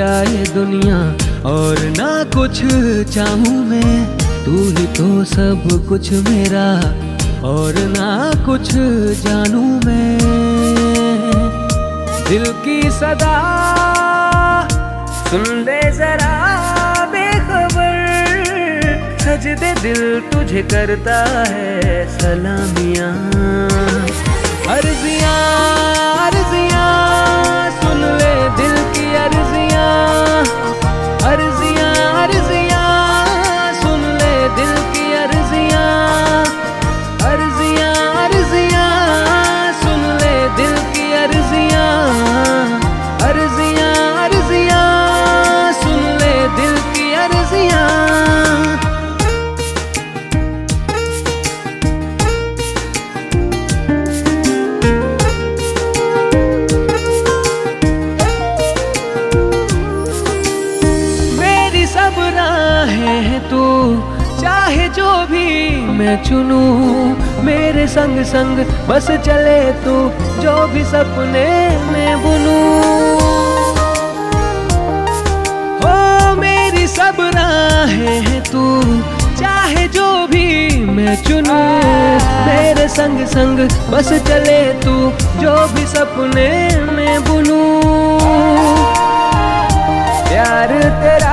जाए दुनिया और ना कुछ चाहूं मैं, तू ही तो सब कुछ मेरा और ना कुछ जानूं मैं। दिल की सदा सुन ले जरा बेखबर, सजदे दिल तुझे करता है सलामियां। अर्जियां अर्जियां सुन ले दिल की अर्जियां, अर्जियां अर्जियां सुन ले दिल की अर्जियां, अर्जियां अर्जियां सुन ले दिल की अर्जियां, अर्जियां अर्जियां सुन ले दिल की अर्जियां। सब राहें तू चाहे जो भी मैं चुनूं, मेरे संग संग बस चले तू जो भी सपने मैं बुनूं। हो मेरी सब राहें तू चाहे जो भी मैं चुनूं, मेरे संग संग बस चले तू जो भी सपने मैं बुनूं। प्यार तेरा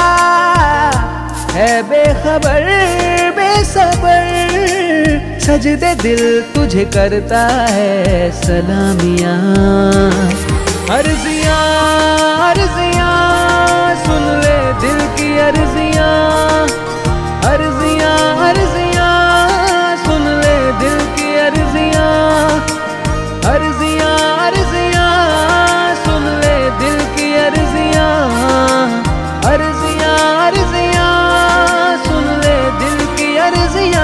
है बेखबर बेसबर, सजदे दिल तुझे करता है सलामियां। अर्जियां अर्जियां सुन ले दिल की अर्जियां, अर्जियां अर्जियां सुन ले दिल की अर्जियां, अर्जियां अर्जियां सुन ले दिल की अर्जियां, अर्जियां अर्जियां सुन ले दिल की अर्जियां।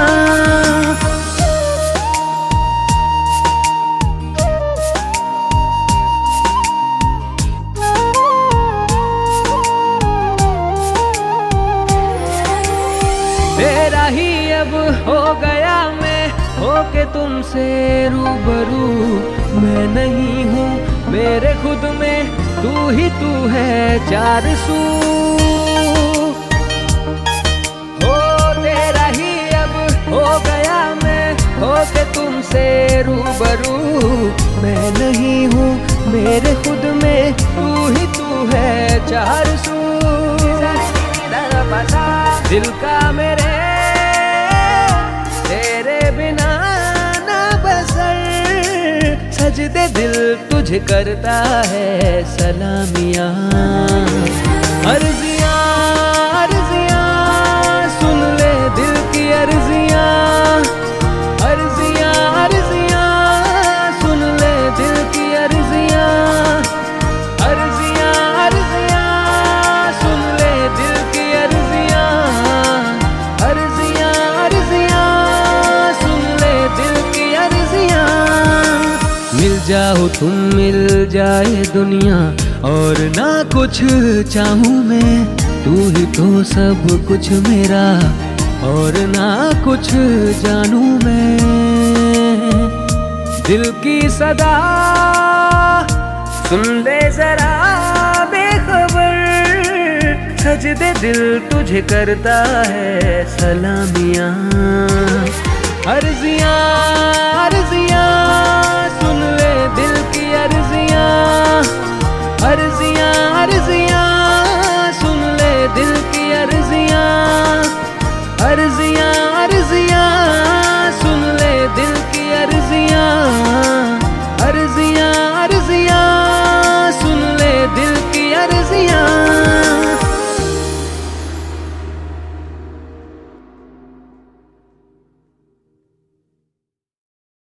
तेरा ही अब हो गया मैं होके तुमसे रूबरू, मैं नहीं हूँ मेरे खुद में, तू ही तू है चार सू। हो तेरा ही अब हो गया मैं होके तुमसे रूबरू, मैं नहीं हूँ मेरे खुद में, तू ही तू है चार सू। दिल का मेरे तेरे बिना ना बसर, सजदे दिल तुझे करता है सलामियां। अर्जियां अर्जियां सुन ले दिल की अर्जियां, अर्जियां अर्जियां सुन ले दिल की अर्जियां, अर्जियां अर्जियां सुन ले दिल की अर्जियां, अर्जियां अर्जियां सुन ले दिल की अर्जियां। मिल जाओ तुम मिल जाए दुनिया और ना कुछ चाहूं मैं, तू ही तो सब कुछ मेरा और ना कुछ जानूं मैं। दिल की सदा सुन ले जरा बेखबर, सजदे दिल तुझे करता है सलामियां। अर्जियां अर्जियां सुन ले दिल की अर्जियां, अर्जियां अर्जियां